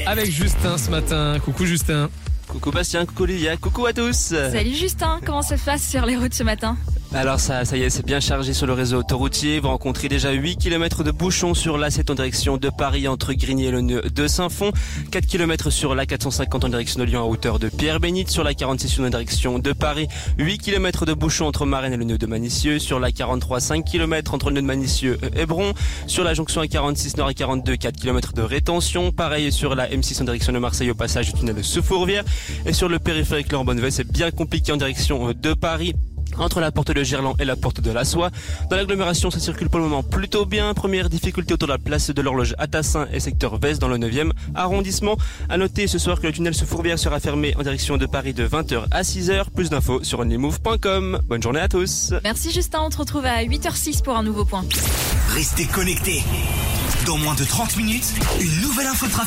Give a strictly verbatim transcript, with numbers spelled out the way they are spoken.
avec Justin ce matin. Coucou Justin. Coucou Bastien, coucou Lydia, coucou à tous. Salut Justin, comment ça se passe sur les routes ce matin ? Alors ça, ça y est, c'est bien chargé sur le réseau autoroutier. Vous rencontrez déjà huit kilomètres de bouchons sur l'A sept en direction de Paris entre Grigny et le nœud de Saint-Fond. quatre kilomètres sur l'A quatre cent cinquante en direction de Lyon à hauteur de Pierre-Bénite. Sur l'A quarante-six en direction de Paris, huit kilomètres de bouchons entre Marennes et le nœud de Manicieux. Sur l'A quarante-trois, cinq kilomètres entre le nœud de Manicieux et Hébron. Sur la jonction A quarante-six Nord et quarante-deux, quatre kilomètres de rétention. Pareil sur la M six en direction de Marseille au passage du tunnel de Sous-Fourvière. Et sur le périphérique Laurent-Bonnevet, c'est bien compliqué en direction de Paris, entre la porte de Gerland et la porte de la Soie. Dans l'agglomération, ça circule pour le moment plutôt bien. Première difficulté autour de la place de l'Horloge à Tassin et secteur Vest dans le neuvième arrondissement. À noter ce soir que le tunnel Sous-Fourvière sera fermé en direction de Paris de vingt heures à six heures. Plus d'infos sur onlymove point com. Bonne journée à tous. Merci Justin, on te retrouve à huit heures six pour un nouveau point. Restez connectés. Dans moins de trente minutes, une nouvelle info trafic.